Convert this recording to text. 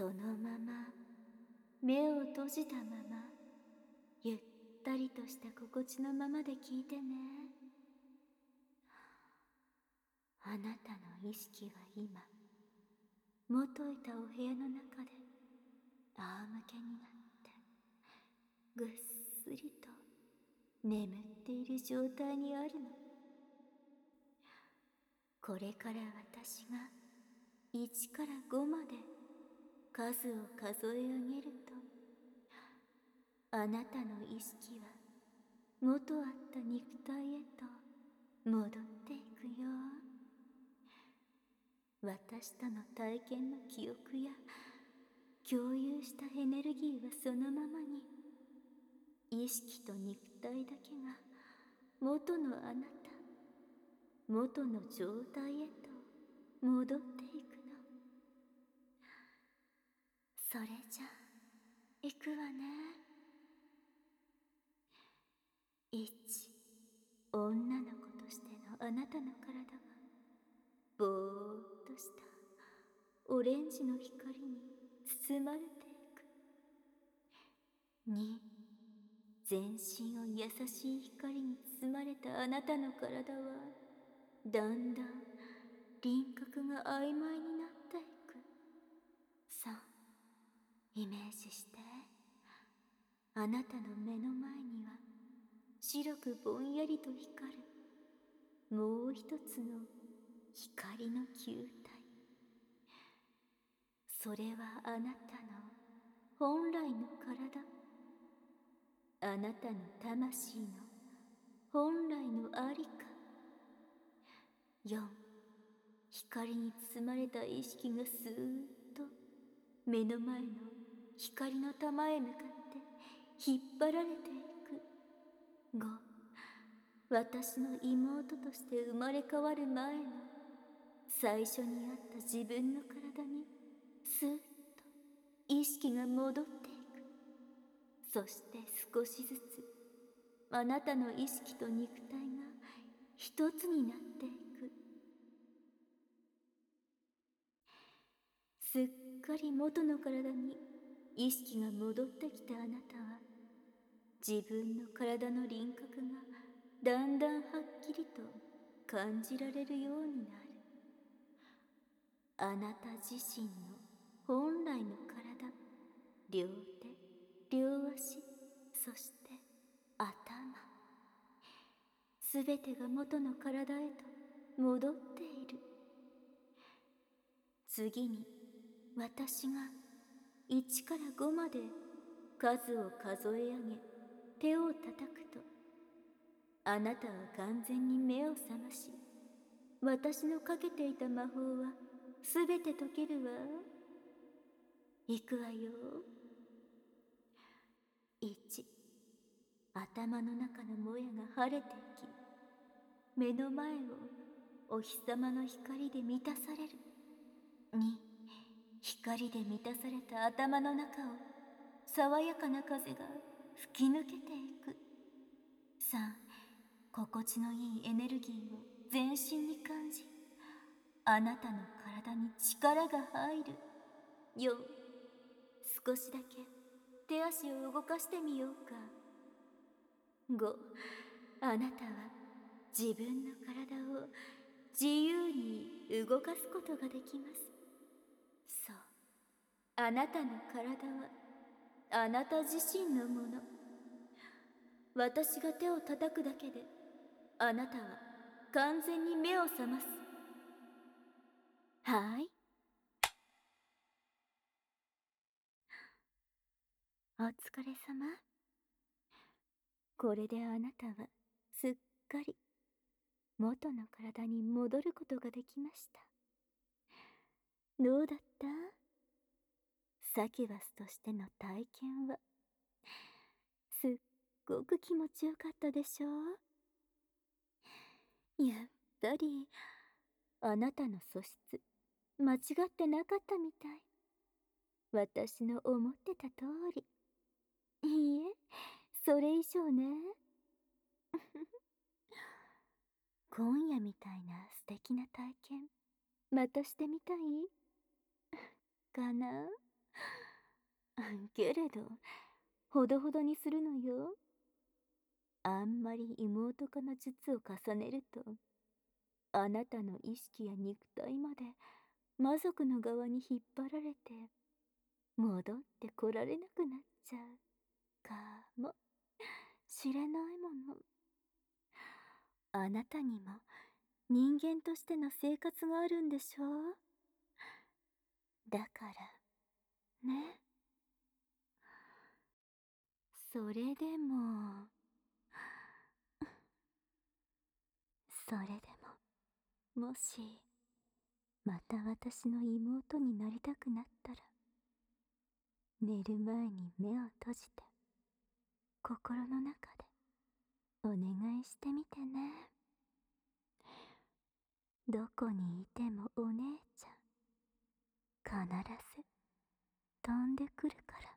そのまま目を閉じたままゆったりとした心地のままで聞いてね。あなたの意識は今元いたお部屋の中で仰向けになってぐっすりと眠っている状態にあるの。これから私が1から5まで数を数え上げると、あなたの意識は元あった肉体へと戻っていくよ。私との体験の記憶や共有したエネルギーはそのままに、意識と肉体だけが元のあなた、元の状態へと戻っていくの。それじゃ行くわね。1、女の子としてのあなたの体はぼーっとしたオレンジの光に包まれていく。2、全身を優しい光に包まれたあなたの体はだんだん輪郭が曖昧になっていく。3、イメージしてあなたの目の前には白くぼんやりと光るもう一つの光の球体。それはあなたの本来の体、あなたの魂の本来のありか。4、光に包まれた意識がスーッと目の前の光の玉へ向かって引っ張られていく。5、私の妹として生まれ変わる前の最初にあった自分の体にスーッと意識が戻っていく。そして少しずつあなたの意識と肉体が一つになっていく。すっかり元の体に意識が戻ってきたあなたは、自分の体の輪郭がだんだんはっきりと感じられるようになる。あなた自身の本来の体、両手、両足、そして頭、すべてが元の体へと戻っている。次に私が1から5まで数を数え上げ手を叩くと、あなたは完全に目を覚まし、私のかけていた魔法はすべて解けるわ。いくわよ。1、頭の中のもやが晴れていき、目の前をお日様の光で満たされる。2、光で満たされた頭の中を爽やかな風が吹き抜けていく。3、心地のいいエネルギーを全身に感じ、あなたの体に力が入る。4、少しだけ手足を動かしてみようか。5、あなたは自分の体を自由に動かすことができます。そう、あなたの体はあなた自身のもの。私が手を叩くだけであなたは完全に目を覚ます。はい。お疲れ様。これであなたはすっかり元の体に戻ることができました。どうだった？サキュバスとしての体験はすっごく気持ちよかったでしょう？やっぱりあなたの素質間違ってなかったみたい。私の思ってた通り。いいえ、それ以上ね。今夜みたいな素敵な体験またしてみたいかな？ けれど、ほどほどにするのよ。あんまり妹化の術を重ねると、あなたの意識や肉体まで魔族の側に引っ張られて、戻ってこられなくなっちゃうかもしれないもの。あなたにも人間としての生活があるんでしょう。だからね。それでも、それでも、もしまた私の妹になりたくなったら、寝る前に目を閉じて心の中でお願いしてみてね。どこにいてもお姉ちゃん必ず飛んでくるから。